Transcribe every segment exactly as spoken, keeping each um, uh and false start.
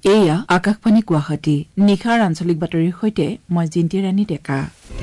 এয়া আকাশবাণী গুৱাহাটী নিশাৰ আঞ্চলিক বাতৰিৰ সৈতে মই জিন্তি ৰাণী ডেকা।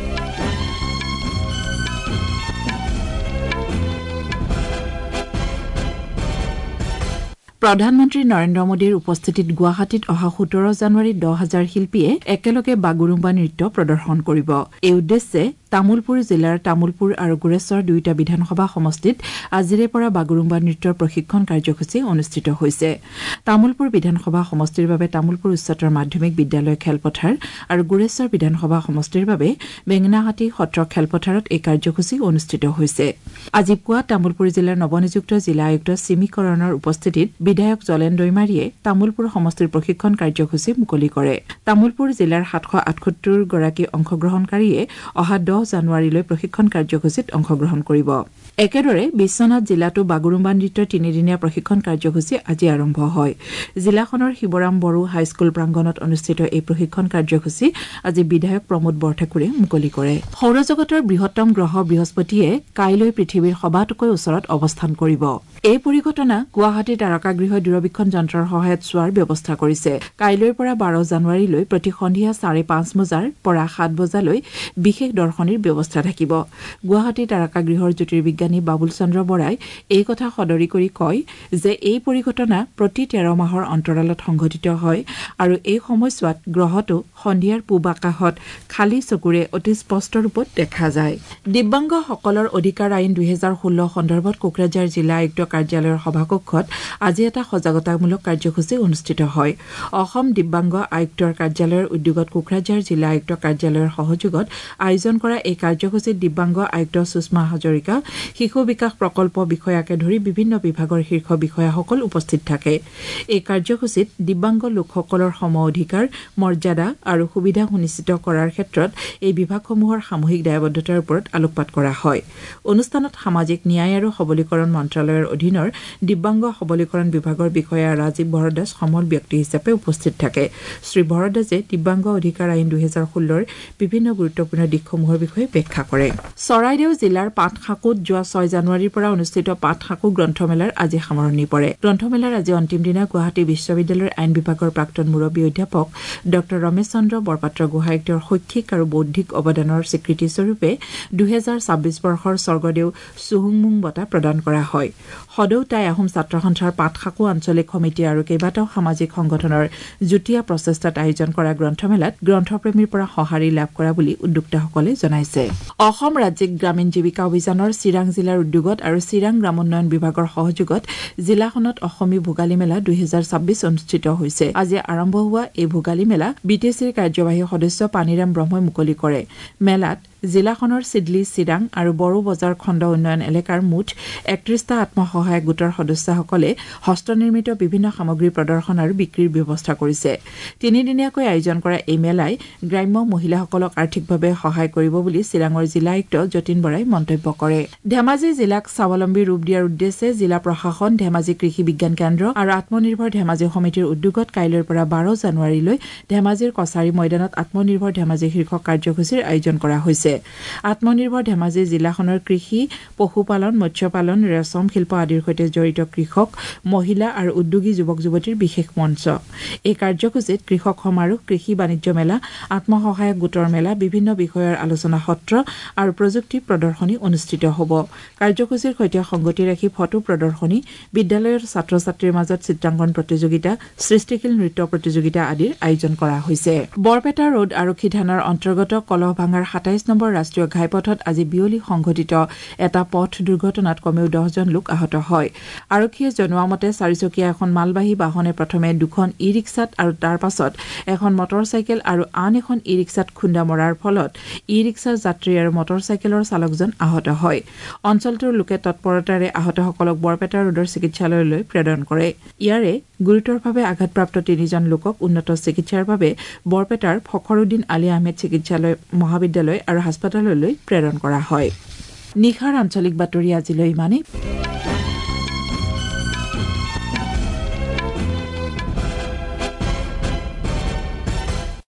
প্ৰধানমন্ত্ৰী নৰেন্দ্ৰ মোদীৰ উপস্থিতিত গুৱাহাটীত অহা সোতৰ জানুৱাৰীত দহ হাজাৰ শিল্পীয়ে একেলগে বাগুৰুম্বা নৃত্য প্ৰদৰ্শন কৰিব। এই উদ্দেশ্যে তামুলপুৰ জিলাৰ তামুলপুৰ আৰু গোৰেশ্বৰ দুয়োটা বিধানসভা সমষ্টিত আজিৰে পৰা বাগুৰুম্বা নৃত্যৰ প্ৰশিক্ষণ কাৰ্যসূচী অনুষ্ঠিত হৈছে। তামুলপুৰ বিধানসভা সমষ্টিৰ বাবে তামুলপুৰ উচ্চতৰ মাধ্যমিক বিদ্যালয় খেলপথাৰ আৰু গোৰেশ্বৰ বিধানসভা সমষ্টিৰ বাবে বেঙেনাহাটী সত্ৰ খেলপথাৰত এই কাৰ্যসূচী অনুষ্ঠিত হৈছে। আজি পুৱা তামুলপুৰ জিলাৰ নৱনিযুক্ত জিলা আয়ুক্ত চিমিকৰণৰ উপস্থিতিত বিধায়ক জলেন দৈমাৰীয়ে তামুলপুৰ সমষ্টিৰ প্ৰশিক্ষণ কাৰ্যসূচী মুকলি কৰে। তামুলপুৰ জিলাৰ সাতশ আঠসত্তৰ গৰাকী অংশগ্ৰহণকাৰীয়ে অহা দহ জানুৱাৰীলৈ প্ৰশিক্ষণ কাৰ্যসূচীত অংশগ্ৰহণ কৰিব। একেদৰে বিশ্বনাথ জিলাতো বাগুৰুম্বা নৃত্যৰ তিনিদিনীয়া প্ৰশিক্ষণ কাৰ্যসূচী আজি আৰম্ভ হয়। জিলাখনৰ শিৱৰাম বড়ো হাইস্কুল প্ৰাংগণত অনুষ্ঠিত এই প্ৰশিক্ষণ কাৰ্যসূচী আজি বিধায়ক প্ৰমোদ বৰঠাকুৰে মুকলি কৰে। সৌৰজগতৰ বৃহত্তম গ্ৰহ বৃহস্পতিয়ে কাইলৈ পৃথিৱীৰ সবাতোকৈ ওচৰত অৱস্থান কৰিব। এই পৰিঘটনা গুৱাহাটী তাৰকাগৃহই দূৰবীক্ষণ যন্ত্ৰৰ সহায়ত চোৱাৰ ব্যৱস্থা কৰিছে। কাইলৈৰ পৰা বাৰ জানুৱাৰীলৈ প্ৰতি সন্ধিয়া চাৰে পাঁচ বজাৰ পৰা সাত বজালৈ বিশেষ দৰ্শনীৰ ব্যৱস্থা থাকিব। গুৱাহাটী তাৰকাগৃহৰ জ্যোতিৰ্বিজ্ঞানী বাবুল চন্দ্ৰ বৰাই এই কথা সদৰি কৰি কয় যে এই পৰিঘটনা প্ৰতি তেৰ মাহৰ অন্তৰালত সংঘটিত হয় আৰু এই সময়ছোৱাত গ্ৰহটো সন্ধিয়াৰ পূব আকাশত খালী চকুৰে অতি স্পষ্ট ৰূপত দেখা যায়। দিব্যাংগসকলৰ অধিকাৰ আইন দুহেজাৰ ষোল্ল সন্দৰ্ভত কোকৰাঝাৰ জিলা আয়ুক্ত কাৰ্যালয়ৰ সভাকক্ষত আজি এটা সজাগতামূলক কাৰ্যসূচী অনুষ্ঠিত হয়। অসম দিব্যাংগ আয়ুক্তৰ কাৰ্যালয়ৰ উদ্যোগত কোকৰাঝাৰ জিলা আয়ুক্ত কাৰ্যালয়ৰ সহযোগত আয়োজন কৰা এই কাৰ্যসূচীত দিব্যাংগ আয়ুক্ত সুষমা হাজৰিকা, শিশু বিকাশ প্ৰকল্প বিষয়াকে ধৰি বিভিন্ন বিভাগৰ শীৰ্ষ বিষয়াসকল উপস্থিত থাকে। এই কাৰ্যসূচীত দিব্যাংগ লোকসকলৰ সম অধিকাৰ, মৰ্যাদা আৰু সুবিধা সুনিশ্চিত কৰাৰ ক্ষেত্ৰত এই বিভাগসমূহৰ সামূহিক দায়বদ্ধতাৰ ওপৰত আলোকপাত কৰা হয়। অনুষ্ঠানত সামাজিক ন্যায় আৰু সবলীকৰণ মন্ত্ৰালয়ৰ অধীনৰ দিব্যাংগ সবলীকৰণ বিভাগৰ বিষয়া ৰাজীৱ ভৰদ্বাজ সমল ব্যক্তি হিচাপে উপস্থিত থাকে। শ্ৰী ভৰদ্বাজে দিব্যাংগ অধিকাৰ আইন দুহেজাৰ ষোল্লৰ বিভিন্ন গুৰুত্বপূৰ্ণ দিশসমূহৰ বিষয়ে ব্যাখ্যা কৰে। চৰাইদেউ জিলাৰ পাটসাকুত যোৱা ছয় জানুৱাৰীৰ পৰা অনুষ্ঠিত পাটসাকু গ্ৰন্থমেলাৰ আজি সামৰণি পৰে। গ্ৰন্থমেলাৰ আজি অন্তিম দিনা গুৱাহাটী বিশ্ববিদ্যালয়ৰ আইন বিভাগৰ প্ৰাক্তন মুৰব্বী অধ্যাপক ড ৰমেশ চন্দ্ৰ বৰপাত্ৰ গোহাঁইক তেওঁৰ শৈক্ষিক আৰু বৌদ্ধিক অৱদানৰ স্বীকৃতিস্বৰূপে দুহেজাৰ ছাব্বিছ বৰ্ষৰ স্বৰ্গদেউ চুহুংমুং বঁটা প্ৰদান কৰা হয়। সদৌ টাই আহোম ছাত্ৰ সন্থাৰ পাটসাকু আঞ্চলিক সমিতি আৰু কেইবাটাও সামাজিক সংগঠনৰ যুটীয়া প্ৰচেষ্টাত আয়োজন কৰা গ্ৰন্থমেলাত গ্ৰন্থপ্ৰেমীৰ পৰা সঁহাৰি লাভ কৰা বুলি উদ্যোক্তাসকলে জনাইছে। অসম ৰাজ্যিক গ্ৰামীণ জীৱিকা অভিযানৰ চিৰাং জিলাৰ উদ্যোগত আৰু চিৰাং গ্ৰামোন্নয়ন বিভাগৰ সহযোগত জিলাখনত অসমী ভোগালী মেলা দুহেজাৰ ছাব্বিছ অনুষ্ঠিত হৈছে। আজি আৰম্ভ হোৱা এই ভোগালী মেলা বি টি চিৰ কাৰ্যবাহী সদস্য পানীৰাম ব্ৰহ্মই মুকলি কৰে। মেলাত জিলাখনৰ চিডলি, চিৰাং আৰু বড়ো বজাৰ খণ্ড উন্নয়ন এলেকাৰ মুঠ একত্ৰিশটা আত্মসহায়ক গোটৰ সদস্যসকলে হস্তনিৰ্মিত বিভিন্ন সামগ্ৰী প্ৰদৰ্শন আৰু বিক্ৰীৰ ব্যৱস্থা কৰিছে। তিনিদিনীয়াকৈ আয়োজন কৰা এই মেলাই গ্ৰাম্য মহিলাসকলক আৰ্থিকভাৱে সহায় কৰিব বুলি চিৰাঙৰ জিলা আয়ুক্ত যতীন বৰাই মন্তব্য কৰে। ধেমাজি জিলাক স্বাৱলম্বী ৰূপ দিয়াৰ উদ্দেশ্যে জিলা প্ৰশাসন, ধেমাজি কৃষি বিজ্ঞান কেন্দ্ৰ আৰু আত্মনিৰ্ভৰ ধেমাজি সমিতিৰ উদ্যোগত কাইলৈৰ পৰা বাৰ জানুৱাৰীলৈ ধেমাজিৰ কছাৰী ময়দানত আত্মনিৰ্ভৰ ধেমাজি শীৰ্ষক কাৰ্যসূচীৰ আয়োজন কৰা হৈছে। আত্মনিৰ্ভৰ ধেমাজি জিলাখনৰ কৃষি, পশুপালন, মৎস্যপালন, ৰেচম শিল্প আদিৰ সৈতে জড়িত কৃষক, মহিলা আৰু উদ্যোগী যুৱক যুৱতীৰ বিশেষ মঞ্চ। এই কাৰ্যসূচীত কৃষক সমাৰোহ, কৃষি বাণিজ্য মেলা, আত্মসহায়ক গোটৰ মেলা, বিভিন্ন বিষয়ৰ আলোচনা সত্ৰ আৰু প্ৰযুক্তি প্ৰদৰ্শনী অনুষ্ঠিত হ'ব। কাৰ্যসূচীৰ সৈতে সংগতি ৰাখি ফটো প্ৰদৰ্শনী, বিদ্যালয়ৰ ছাত্ৰ ছাত্ৰীৰ মাজত চিত্ৰাংকন প্ৰতিযোগিতা, সৃষ্টিশীল নৃত্য প্ৰতিযোগিতা আদিৰ আয়োজন কৰা হৈছে। বৰপেটা ৰোড আৰক্ষী থানাৰ অন্তৰ্গত কলহভাঙাৰ সাতাইছ নম্বৰ ৰাষ্ট্ৰীয় ঘাইপথত আজি বিয়লি সংঘটিত এটা পথ দুৰ্ঘটনাত কমেও দহজন লোক আহত হয়। আৰক্ষীয়ে জনোৱা মতে চাৰিচকীয়া এখন মালবাহী বাহনে প্ৰথমে দুখন ই ৰিক্সাত আৰু তাৰ পাছত এখন মটৰ চাইকেল আৰু আন এখন ই ৰিক্সাত খুন্দা মৰাৰ ফলত ই ৰিক্সাৰ যাত্ৰী আৰু মটৰ চাইকেলৰ চালকজন আহত হয়। অঞ্চলটোৰ লোকে তৎপৰতাৰে আহতসকলক বৰপেটা ৰোডৰ চিকিৎসালয়লৈ প্ৰেৰণ কৰে। ইয়াৰে গুৰুতৰভাৱে আঘাতপ্ৰাপ্ত তিনিজন লোকক উন্নত চিকিৎসাৰ বাবে বৰপেটাৰ ফখৰুদ্দিন আলী আহমেদ চিকিৎসালয় মহাবিদ্যালয় আৰু হাস্পতাললৈ প্ৰেৰণ কৰা হয়। নিশাৰ আঞ্চলিক বাতৰি আজিলৈ ইমানেই।